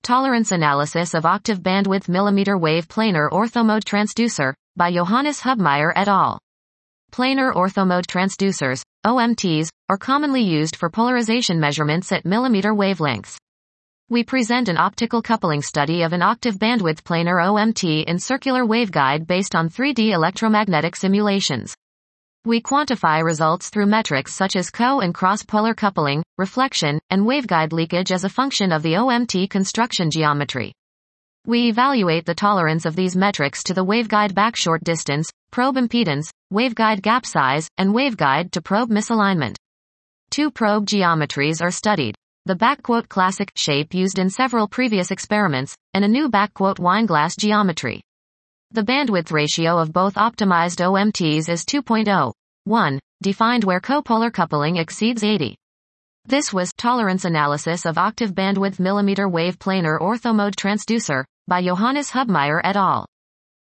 Tolerance Analysis of Octave Bandwidth Millimeter Wave Planar Orthomode Transducer, by Johannes Hubmeier et al. Planar orthomode transducers, OMTs, are commonly used for polarization measurements at millimeter wavelengths. We present an optical coupling study of an octave bandwidth planar OMT in circular waveguide based on 3D electromagnetic simulations. We quantify results through metrics such as co- and cross-polar coupling, reflection, and waveguide leakage as a function of the OMT construction geometry. We evaluate the tolerance of these metrics to the waveguide backshort distance, probe impedance, waveguide gap size, and waveguide to probe misalignment. Two probe geometries are studied: the "classic" shape used in several previous experiments, and a new "wineglass" geometry. The bandwidth ratio of both optimized OMTs is 2.0:1, defined where copolar coupling exceeds 80. This was Tolerance Analysis of Octave Bandwidth Millimeter Wave Planar Orthomode Transducer, by Johannes Hubmeier et al.